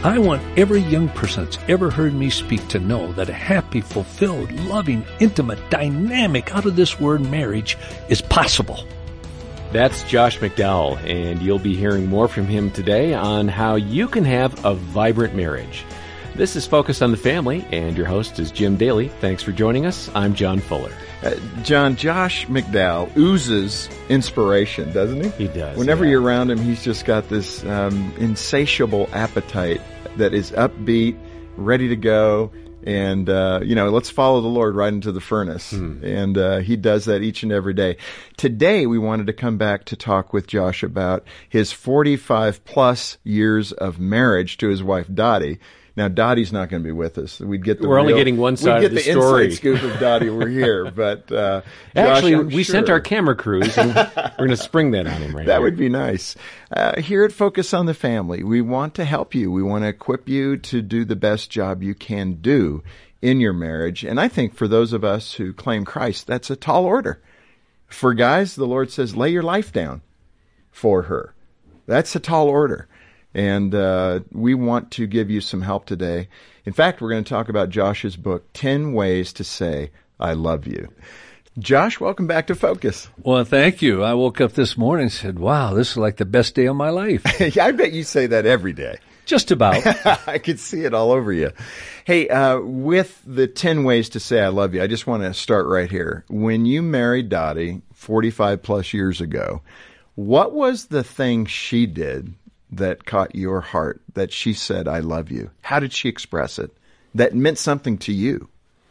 I want every young person that's ever heard me speak to know that a happy, fulfilled, loving, intimate, dynamic, out-of-this-world marriage is possible. That's Josh McDowell, and you'll be hearing more from him today on how you can have a vibrant marriage. This is Focus on the Family, and your host is Jim Daly. Thanks for joining us. I'm John Fuller. John, Josh McDowell oozes inspiration, doesn't he? He does. Whenever you're around him, he's just got this insatiable appetite that is upbeat, ready to go, and, let's follow the Lord right into the furnace. And he does that each and every day. Today, we wanted to come back to talk with Josh about his 45-plus years of marriage to his wife, Dottie. Now, Dottie's not going to be with us. We're only getting one side of the story. We'd get the inside scoop of Dottie. We're here, but Josh, actually, we sent our camera crews, and we're going to spring that on him right now. That would be nice. Here at Focus on the Family, we want to help you. We want to equip you to do the best job you can do in your marriage. And I think for those of us who claim Christ, that's a tall order. For guys, the Lord says, lay your life down for her. That's a tall order. And we want to give you some help today. In fact, we're going to talk about Josh's book, 10 Ways to Say, I Love You. Josh, welcome back to Focus. Well, thank you. I woke up this morning and said, wow, this is like the best day of my life. I bet you say that every day. Just about. I could see it all over you. Hey, with the 10 ways to say I love you, I just want to start right here. When you married Dottie 45 plus years ago, what was the thing she did that caught your heart, that she said, I love you? How did she express it? That meant something to you?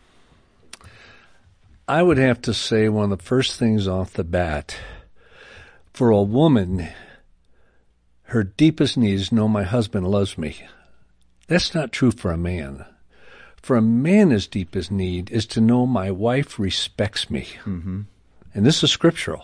I would have to say one of the first things off the bat, for a woman, her deepest need is to know my husband loves me. That's not true for a man. For a man, his deepest need is to know my wife respects me. Mm-hmm. And this is scriptural.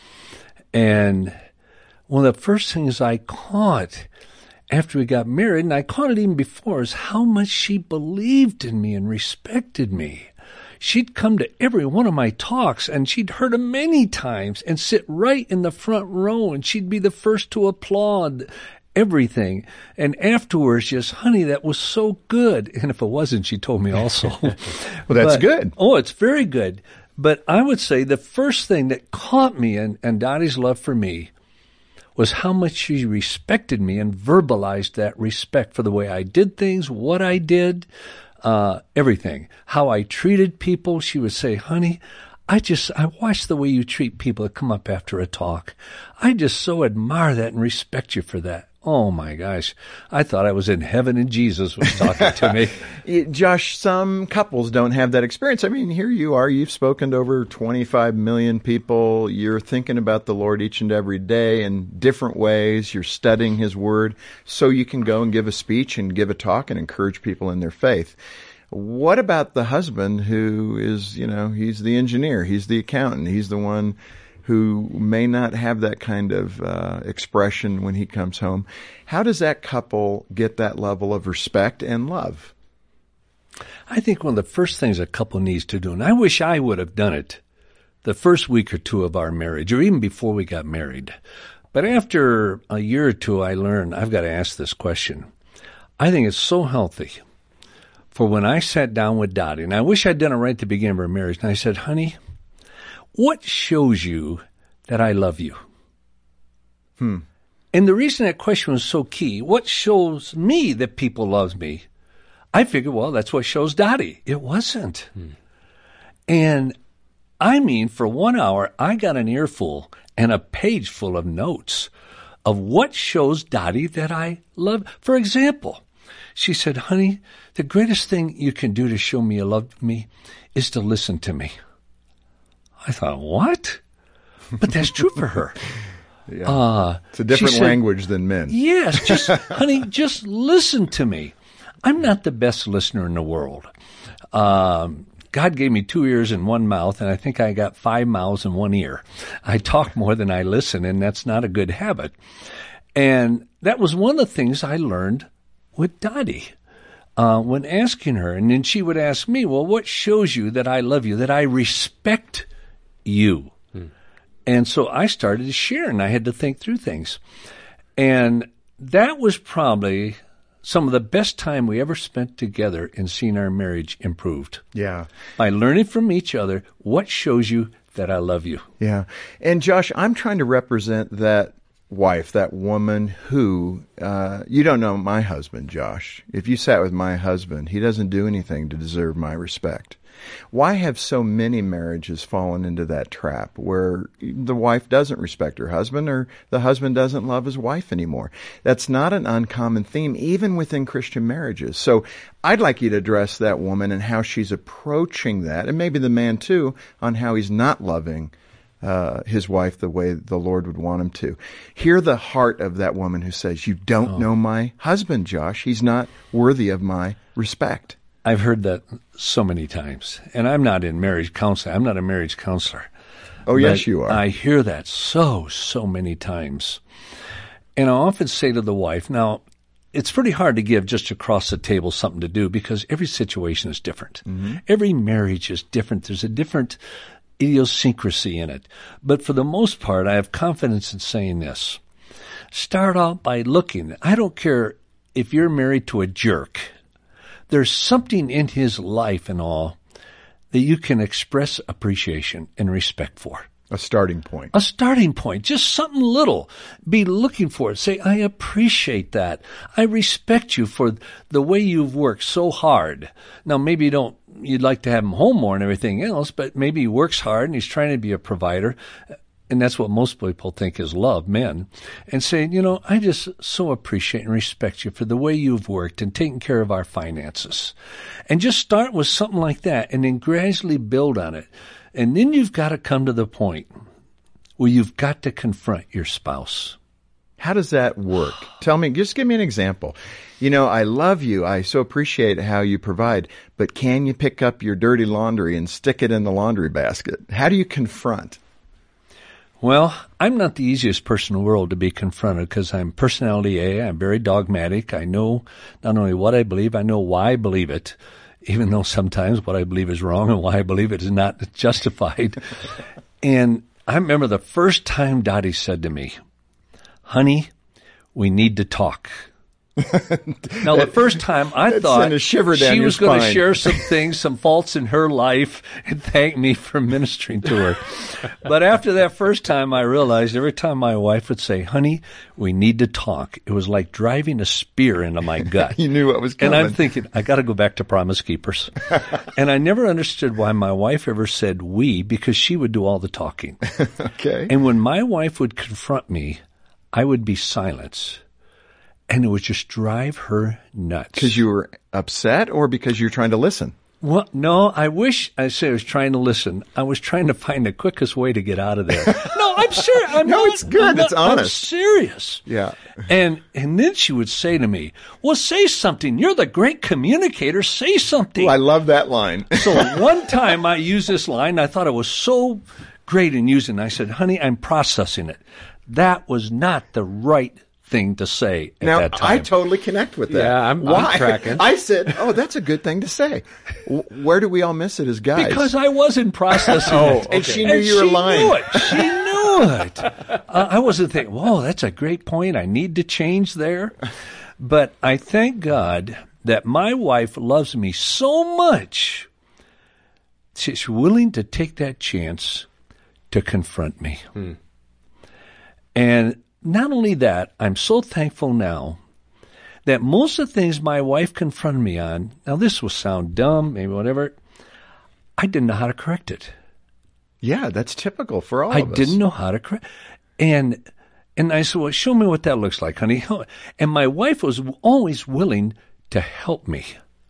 And one of the first things I caught after we got married, and I caught it even before, is how much she believed in me and respected me. She'd come to every one of my talks, and she'd heard them many times, and sit right in the front row, and she'd be the first to applaud everything. And afterwards, just, honey, that was so good. And if it wasn't, she told me also. Well, that's good. Oh, it's very good. But I would say the first thing that caught me and Dottie's love for me was how much she respected me and verbalized that respect for the way I did things, what I did, everything. How I treated people. She would say, honey, I watch the way you treat people that come up after a talk. I just so admire that and respect you for that. Oh, my gosh. I thought I was in heaven and Jesus was talking to me. Josh, some couples don't have that experience. I mean, here you are. You've spoken to over 25 million people. You're thinking about the Lord each and every day in different ways. You're studying His Word so you can go and give a speech and give a talk and encourage people in their faith. What about the husband who is, he's the engineer, he's the accountant, he's the one who may not have that kind of expression when he comes home? How does that couple get that level of respect and love? I think one of the first things a couple needs to do, and I wish I would have done it the first week or two of our marriage, or even before we got married. But after a year or two, I learned I've got to ask this question. I think it's so healthy for when I sat down with Dottie, and I wish I'd done it right at the beginning of our marriage, and I said, honey, what shows you that I love you? And the reason that question was so key, what shows me that people love me? I figured, well, that's what shows Dottie. It wasn't. And I mean, for 1 hour, I got an earful and a page full of notes of what shows Dottie that I love. For example, she said, honey, the greatest thing you can do to show me you love me is to listen to me. I thought, what? But that's true for her. Yeah. It's a different language than men. Yes, honey, just listen to me. I'm not the best listener in the world. God gave me 2 ears and 1 mouth, and I think I got 5 mouths and 1 ear. I talk more than I listen, and that's not a good habit. And that was one of the things I learned with Dottie when asking her. And then she would ask me, well, what shows you that I love you, that I respect you? And so I started to share, and I had to think through things. And that was probably some of the best time we ever spent together in seeing our marriage improved. Yeah. By learning from each other what shows you that I love you. Yeah. And Josh, I'm trying to represent that wife, that woman who, you don't know my husband, Josh. If you sat with my husband, he doesn't do anything to deserve my respect. Why have so many marriages fallen into that trap where the wife doesn't respect her husband or the husband doesn't love his wife anymore? That's not an uncommon theme, even within Christian marriages. So I'd like you to address that woman and how she's approaching that, and maybe the man too, on how he's not loving his wife the way the Lord would want him to. Hear the heart of that woman who says, you don't know my husband, Josh. He's not worthy of my respect. I've heard that so many times, and I'm not in marriage counseling. I'm not a marriage counselor. Oh, yes, you are. I hear that so many times. And I often say to the wife, now, it's pretty hard to give just across the table something to do because every situation is different. Mm-hmm. Every marriage is different. There's a different idiosyncrasy in it. But for the most part, I have confidence in saying this. Start out by looking. I don't care if you're married to a jerk. There's something in his life and all that you can express appreciation and respect for. A starting point. A starting point. Just something little. Be looking for it. Say, I appreciate that. I respect you for the way you've worked so hard. Now, maybe you'd like to have him home more and everything else, but maybe he works hard and he's trying to be a provider. And that's what most people think is love, men. And saying, I just so appreciate and respect you for the way you've worked and taken care of our finances. And just start with something like that and then gradually build on it. And then you've got to come to the point where you've got to confront your spouse. How does that work? Tell me, just give me an example. I love you. I so appreciate how you provide, but can you pick up your dirty laundry and stick it in the laundry basket? How do you confront? Well, I'm not the easiest person in the world to be confronted because I'm personality A. I'm very dogmatic. I know not only what I believe, I know why I believe it, even though sometimes what I believe is wrong and why I believe it is not justified. And I remember the first time Dottie said to me, honey, we need to talk. Now, the first time I thought she was going to share some things, some faults in her life, and thank me for ministering to her. But after that first time, I realized every time my wife would say, honey, we need to talk, it was like driving a spear into my gut. You knew what was coming. And I'm thinking, I got to go back to Promise Keepers. And I never understood why my wife ever said we, because she would do all the talking. Okay. And when my wife would confront me, I would be silent. And it would just drive her nuts. Because you were upset or because you were trying to listen? Well, no, I was trying to listen. I was trying to find the quickest way to get out of there. No, I'm serious. It's good. It's honest. I'm serious. Yeah. And then she would say to me, well, say something. You're the great communicator. Say something. Ooh, I love that line. So one time I used this line. I thought it was so great in using it. I said, honey, I'm processing it. That was not the right thing to say at that time. I totally connect with that. Yeah, I'm tracking. I said, that's a good thing to say. Where do we all miss it as guys? Because I wasn't processing it. And she knew you were lying. She knew it. I wasn't thinking, whoa, that's a great point. I need to change there. But I thank God that my wife loves me so much. She's willing to take that chance to confront me. And not only that, I'm so thankful now that most of the things my wife confronted me on, now this will sound dumb, maybe whatever, I didn't know how to correct it. Yeah, that's typical for all of us. I didn't know how to correct it. And I said, well, show me what that looks like, honey. And my wife was always willing to help me.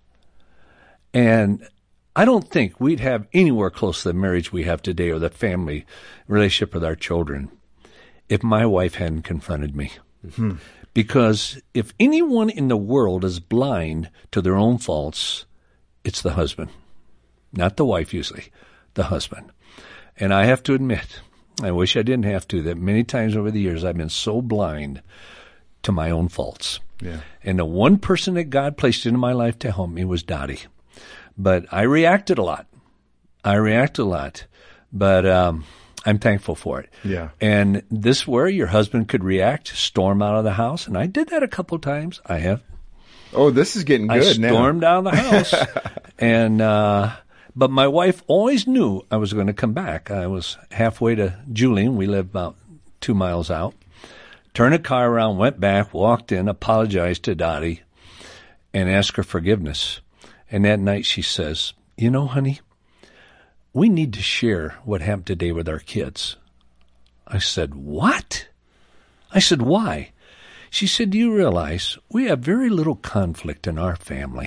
And I don't think we'd have anywhere close to the marriage we have today or the family relationship with our children if my wife hadn't confronted me. Mm-hmm. Because if anyone in the world is blind to their own faults, it's the husband. Not the wife usually, the husband. And I have to admit, I wish I didn't have to, that many times over the years I've been so blind to my own faults. Yeah. And the one person that God placed into my life to help me was Dottie. But I reacted a lot. But I'm thankful for it. Yeah. And this where your husband could react, storm out of the house. And I did that a couple of times. I have. Oh, this is getting good now. I stormed out of the house, and but my wife always knew I was going to come back. I was halfway to Julian. We lived about 2 miles out. Turned the car around, went back, walked in, apologized to Dottie, and asked her forgiveness. And that night she says, "You know, honey, we need to share what happened today with our kids." I said, "What?" I said, "Why?" She said, "Do you realize we have very little conflict in our family?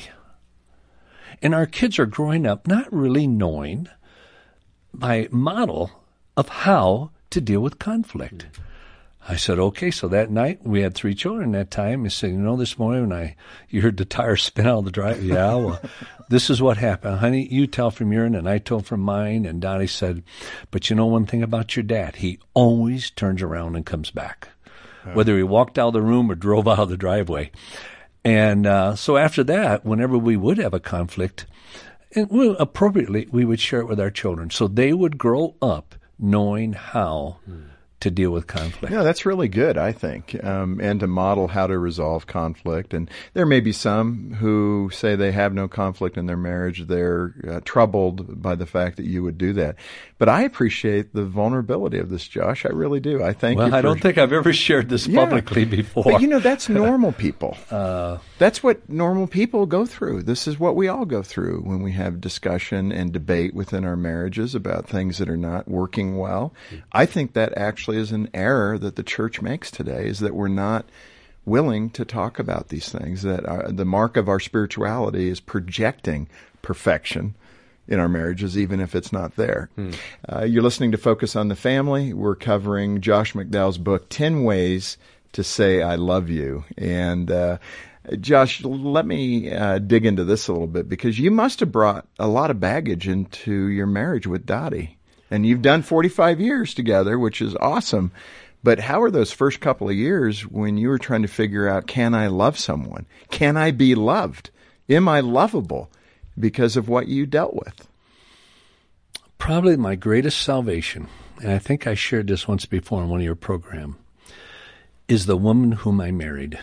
And our kids are growing up not really knowing by model of how to deal with conflict." I said, "Okay." So that night, we had 3 children that time. I said, "You know, this morning when you heard the tires spin out of the drive." "Yeah, well, this is what happened. Honey, you tell from your end and I told from mine." And Dottie said, "But you know one thing about your dad? He always turns around and comes back, whether he walked out of the room or drove out of the driveway." And so after that, whenever we would have a conflict, and appropriately, we would share it with our children. So they would grow up knowing how to deal with conflict. No, that's really good, I think, and to model how to resolve conflict. And there may be some who say they have no conflict in their marriage. They're troubled by the fact that you would do that. But I appreciate the vulnerability of this, Josh. I really do. I thank you. Well, I don't think I've ever shared this publicly before. But, you know, that's normal people. That's what normal people go through. This is what we all go through when we have discussion and debate within our marriages about things that are not working well. I think that actually is an error that the church makes today, is that we're not willing to talk about these things, that the mark of our spirituality is projecting perfection in our marriages, even if it's not there. You're listening to Focus on the Family. We're covering Josh McDowell's book, 10 Ways to Say I Love You. And Josh, let me dig into this a little bit, because you must have brought a lot of baggage into your marriage with Dottie. And you've done 45 years together, which is awesome. But how are those first couple of years when you were trying to figure out, can I love someone? Can I be loved? Am I lovable? Because of what you dealt with. Probably my greatest salvation, and I think I shared this once before in one of your programs, is the woman whom I married.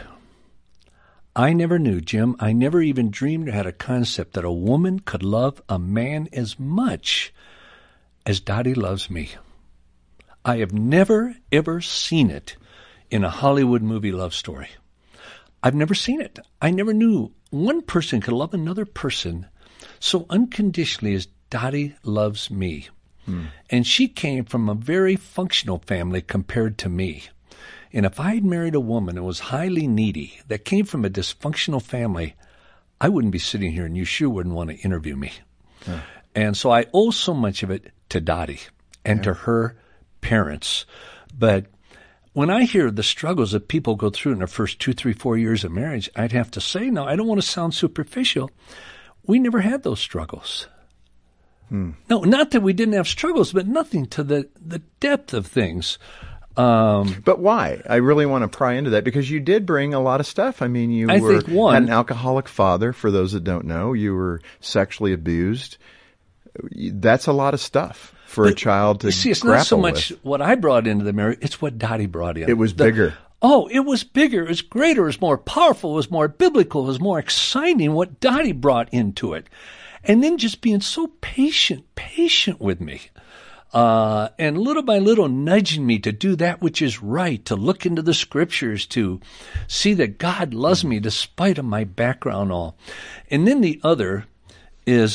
I never knew, Jim, I never even dreamed or had a concept that a woman could love a man as much as Dottie loves me. I have never, ever seen it in a Hollywood movie love story. I've never seen it. I never knew one person could love another person so unconditionally as Dottie loves me. And she came from a very functional family compared to me. And if I had married a woman who was highly needy, that came from a dysfunctional family, I wouldn't be sitting here and you sure wouldn't want to interview me. And so I owe so much of it to Dottie and to her parents. But when I hear the struggles that people go through in their first 2, 3, 4 years of marriage, I'd have to say, no, I don't want to sound superficial. We never had those struggles. No, not that we didn't have struggles, but nothing to the depth of things. But why? I really want to pry into that, because you did bring a lot of stuff. I mean, you had an alcoholic father, for those that don't know. You were sexually abused. That's a lot of stuff for a child to see, it's grapple not so much with. what I brought into the marriage, it's what Dottie brought in. It was bigger. Oh, it was bigger. It was greater. It was more powerful. It was more biblical. It was more exciting what Dottie brought into it. And then just being so patient with me. And little by little nudging me to do that which is right, to look into the scriptures, to see that God loves me despite of my background all. And then the other is,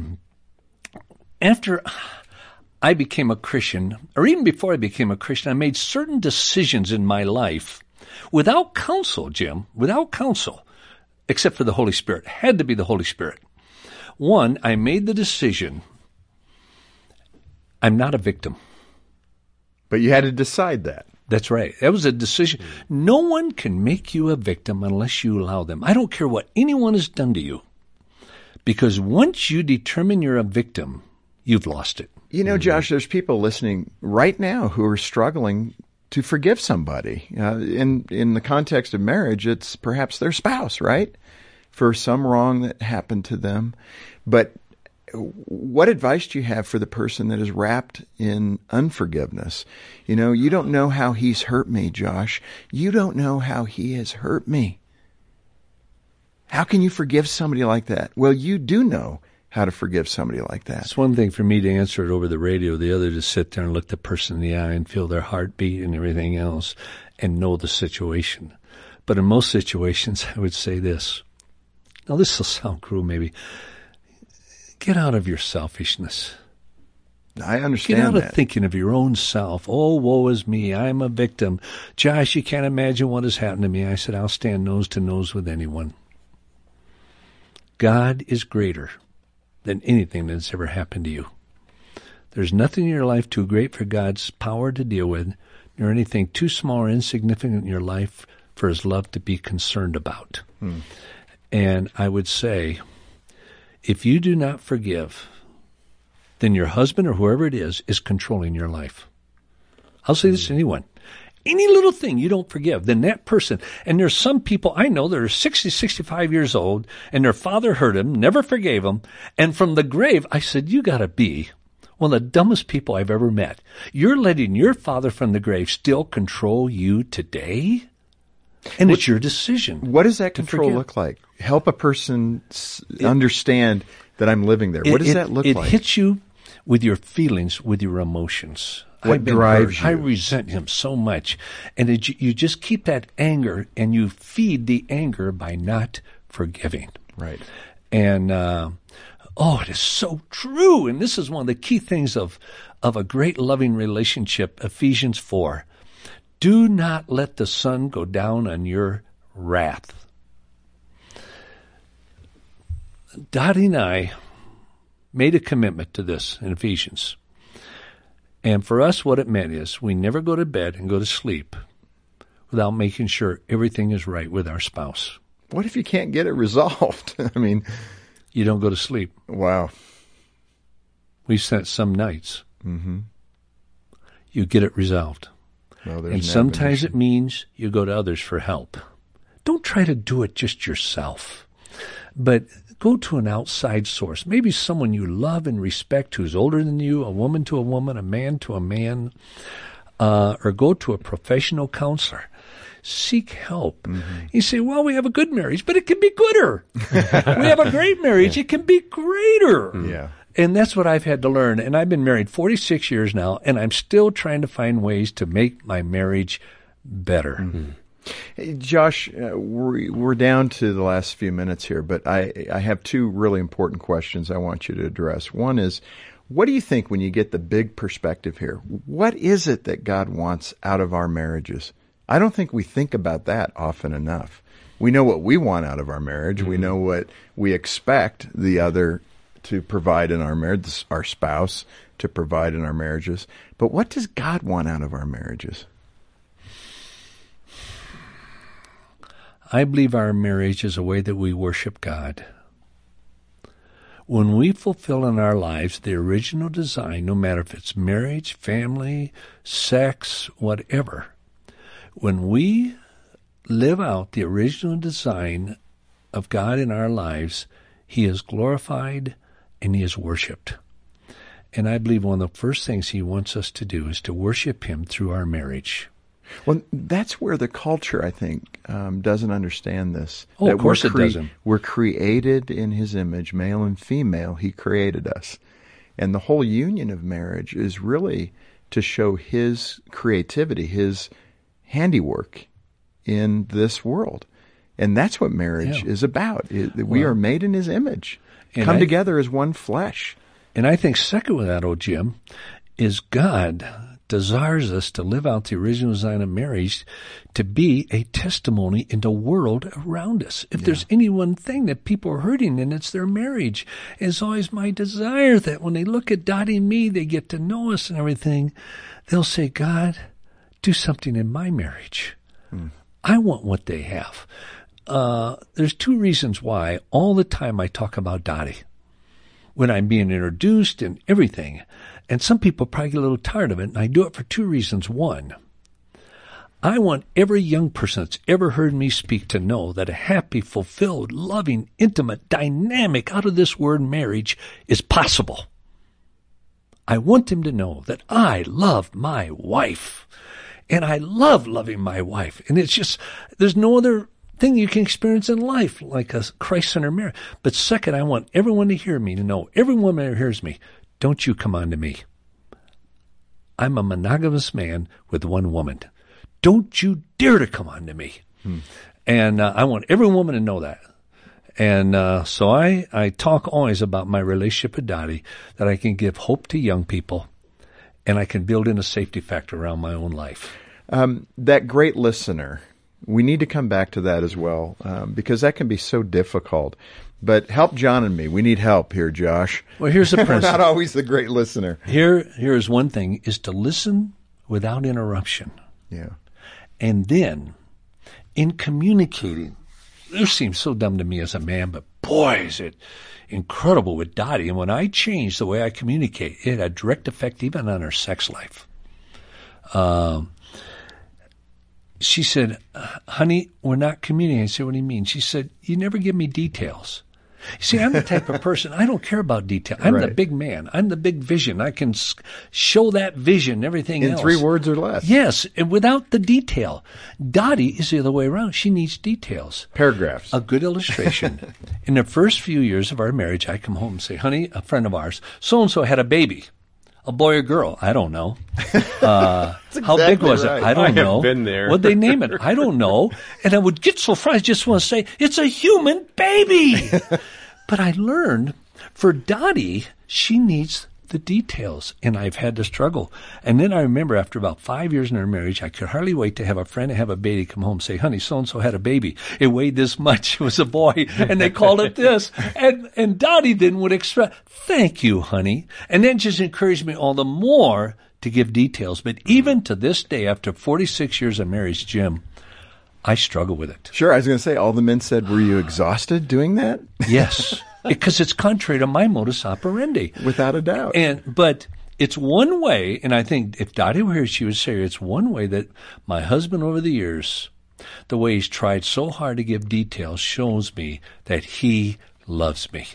after I became a Christian, or even before I became a Christian, I made certain decisions in my life without counsel, Jim, without counsel, except for the Holy Spirit. It had to be the Holy Spirit. One, I made the decision, I'm not a victim. But you had to decide that. That's right. That was a decision. No one can make you a victim unless you allow them. I don't care what anyone has done to you. Because once you determine you're a victim, you've lost it. You know, Josh, there's people listening right now who are struggling to forgive somebody. In the context of marriage, it's perhaps their spouse, right? For some wrong that happened to them. But what advice do you have for the person that is wrapped in unforgiveness? You know, you don't know how he's hurt me, Josh. You don't know how he has hurt me. How can you forgive somebody like that? Well, you do know how to forgive somebody like that. It's one thing for me to answer it over the radio, the other to sit there and look the person in the eye and feel their heartbeat and everything else and know the situation. But in most situations, I would say this. Now, this will sound cruel maybe. Get out of your selfishness. I understand that. Get out of thinking of your own self. Oh, woe is me. I'm a victim. Josh, you can't imagine what has happened to me. I said, I'll stand nose to nose with anyone. God is greater than anything that's ever happened to you. There's nothing in your life too great for God's power to deal with, nor anything too small or insignificant in your life for his love to be concerned about. And I would say, if you do not forgive, then your husband or whoever it is controlling your life. I'll say this to anyone. Any little thing you don't forgive, then that person, and there's some people I know that are 60, 65 years old, and their father hurt them, never forgave them, and from the grave, I said, you gotta be one of the dumbest people I've ever met. You're letting your father from the grave still control you today? And it's your decision. What does that control look like? Help a person understand that I'm living there. What does that look like? It hits you with your feelings, with your emotions. What drives you? I resent him so much. And you just keep that anger, and you feed the anger by not forgiving. Right. And, it is so true. And this is one of the key things of a great loving relationship, Ephesians 4. Do not let the sun go down on your wrath. Dottie and I made a commitment to this in Ephesians. And for us, what it meant is we never go to bed and go to sleep without making sure everything is right with our spouse. What if you can't get it resolved? I mean, you don't go to sleep. Wow. We've spent some nights. Mm-hmm. You get it resolved. Well, and sometimes it means you go to others for help. Don't try to do it just yourself, but go to an outside source, maybe someone you love and respect who's older than you, a woman to a woman, a man to a man, or go to a professional counselor. Seek help. Mm-hmm. You say, well, we have a good marriage, but it can be gooder. We have a great marriage. It can be greater. Yeah. And that's what I've had to learn. And I've been married 46 years now, and I'm still trying to find ways to make my marriage better. Mm-hmm. Hey, Josh, we're down to the last few minutes here, but I have two really important questions I want you to address. One is, what do you think when you get the big perspective here? What is it that God wants out of our marriages? I don't think we think about that often enough. We know what we want out of our marriage. Mm-hmm. We know what we expect the other to provide in our marriage, our spouse to provide in our marriages. But what does God want out of our marriages? I believe our marriage is a way that we worship God. When we fulfill in our lives the original design, no matter if it's marriage, family, sex, whatever, when we live out the original design of God in our lives, He is glorified and He is worshipped. And I believe one of the first things He wants us to do is to worship Him through our marriage. Well, that's where the culture, I think, doesn't understand this. Oh, of course it doesn't. We're created in His image, male and female. He created us. And the whole union of marriage is really to show His creativity, His handiwork in this world. And that's what marriage is about. We are made in His image. Come together as one flesh. And I think second with that, Jim, is God desires us to live out the original design of marriage to be a testimony in the world around us. If there's any one thing that people are hurting in, it's their marriage. It's always my desire that when they look at Dottie and me, they get to know us and everything, they'll say, God, do something in my marriage. I want what they have. There's two reasons why all the time I talk about Dottie. When I'm being introduced and everything. And some people probably get a little tired of it, and I do it for two reasons. One, I want every young person that's ever heard me speak to know that a happy, fulfilled, loving, intimate, dynamic, out of this word marriage is possible. I want them to know that I love my wife, and I love loving my wife. And it's just, there's no other thing you can experience in life, like a Christ-centered marriage. But second, I want everyone to hear me, to know, every woman that hears me, don't you come on to me. I'm a monogamous man with one woman. Don't you dare to come on to me. And I want every woman to know that. And so I talk always about my relationship with Dottie, that I can give hope to young people, and I can build in a safety factor around my own life. That great listener, we need to come back to that as well, because that can be so difficult. But help John and me. We need help here, Josh. Well, here's the principle. We're not always the great listener. Here's one thing, is to listen without interruption. Yeah. And then, in communicating, this seems so dumb to me as a man, but boy, is it incredible with Dottie. And when I changed the way I communicate, it had a direct effect even on her sex life. She said, honey, we're not communicating. I said, what do you mean? She said, you never give me details. You see, I'm the type of person, I don't care about detail. I'm the big man. I'm the big vision. I can show that vision, everything else. In 3 words or less. Yes, and without the detail. Dottie is the other way around. She needs details. Paragraphs. A good illustration. In the first few years of our marriage, I come home and say, honey, a friend of ours, so-and-so had a baby. A boy or girl? I don't know. How big was it? I don't know. Have been there. What'd they name it? I don't know. And I would get so frustrated. I just want to say, it's a human baby. But I learned, for Dottie, she needs the details. And I've had to struggle. And then I remember after about 5 years in our marriage, I could hardly wait to have a friend and have a baby come home and say, honey, so-and-so had a baby. It weighed this much. It was a boy. And they called it this. And Dottie then would express, thank you, honey. And then just encouraged me all the more to give details. But even to this day, after 46 years of marriage, Jim, I struggle with it. Sure. I was going to say, all the men said, were you exhausted doing that? Yes. Because it's contrary to my modus operandi. Without a doubt. But it's one way, and I think if Dottie were here, she would say it's one way that my husband over the years, the way he's tried so hard to give details, shows me that he loves me.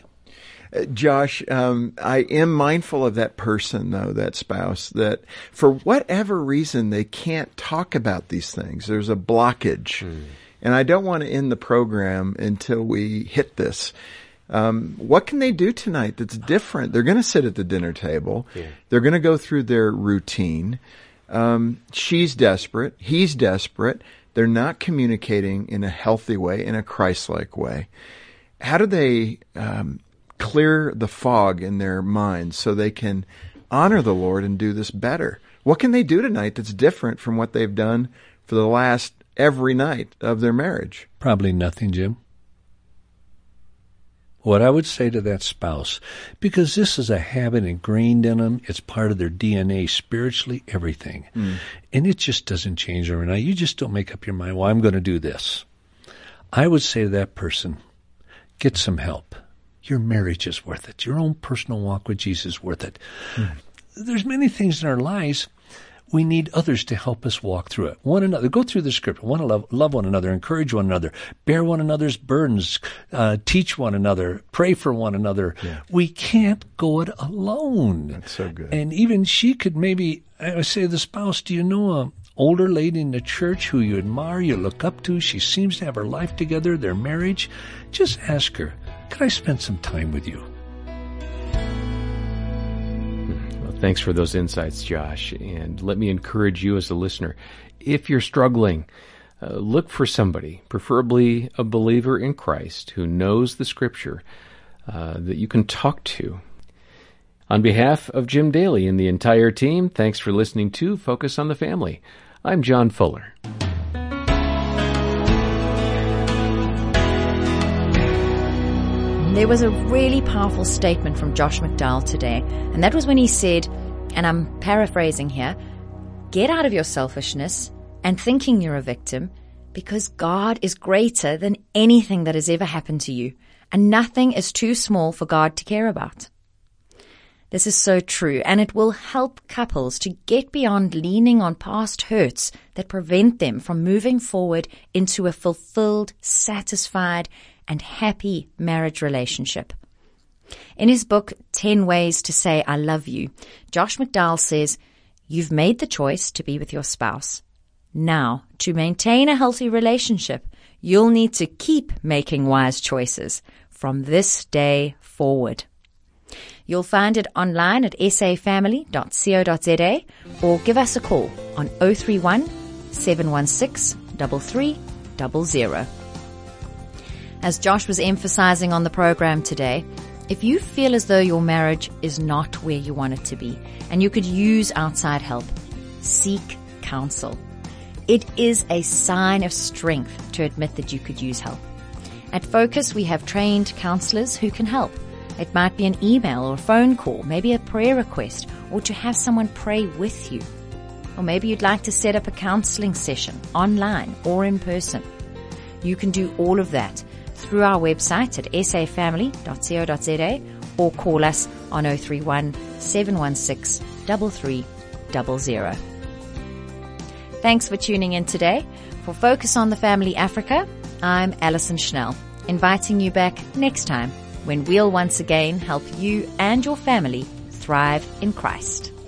Josh, I am mindful of that person, though, that spouse, that for whatever reason they can't talk about these things. There's a blockage. And I don't want to end the program until we hit this. What can they do tonight that's different? They're going to sit at the dinner table. Yeah. They're going to go through their routine. She's desperate. He's desperate. They're not communicating in a healthy way, in a Christ-like way. How do they clear the fog in their minds so they can honor the Lord and do this better? What can they do tonight that's different from what they've done for the last every night of their marriage? Probably nothing, Jim. What I would say to that spouse, because this is a habit ingrained in them, it's part of their DNA, spiritually, everything. And it just doesn't change overnight. You just don't make up your mind, well, I'm going to do this. I would say to that person, get some help. Your marriage is worth it. Your own personal walk with Jesus is worth it. There's many things in our lives we need others to help us walk through it. One another. Go through the scripture. Love one another, encourage one another, bear one another's burdens, teach one another, pray for one another. Yeah. We can't go it alone. That's so good. And even she could maybe, I would say to the spouse, do you know a older lady in the church who you admire, you look up to? She seems to have her life together, their marriage. Just ask her, could I spend some time with you? Thanks for those insights, Josh. And let me encourage you as a listener, if you're struggling, look for somebody, preferably a believer in Christ who knows the Scripture, that you can talk to. On behalf of Jim Daly and the entire team, thanks for listening to Focus on the Family. I'm John Fuller. There was a really powerful statement from Josh McDowell today, and that was when he said, and I'm paraphrasing here, get out of your selfishness and thinking you're a victim, because God is greater than anything that has ever happened to you, and nothing is too small for God to care about. This is so true, and it will help couples to get beyond leaning on past hurts that prevent them from moving forward into a fulfilled, satisfied, and happy marriage relationship. In his book, 10 Ways to Say I Love You, Josh McDowell says, you've made the choice to be with your spouse. Now, to maintain a healthy relationship, you'll need to keep making wise choices from this day forward. You'll find it online at safamily.co.za or give us a call on 031 716 3300. As Josh was emphasizing on the program today, if you feel as though your marriage is not where you want it to be and you could use outside help, seek counsel. It is a sign of strength to admit that you could use help. At Focus, we have trained counselors who can help. It might be an email or a phone call, maybe a prayer request, or to have someone pray with you. Or maybe you'd like to set up a counseling session online or in person. You can do all of that through our website at safamily.co.za or call us on 031 716 3300. Thanks for tuning in today. For Focus on the Family Africa, I'm Alison Schnell, inviting you back next time when we'll once again help you and your family thrive in Christ.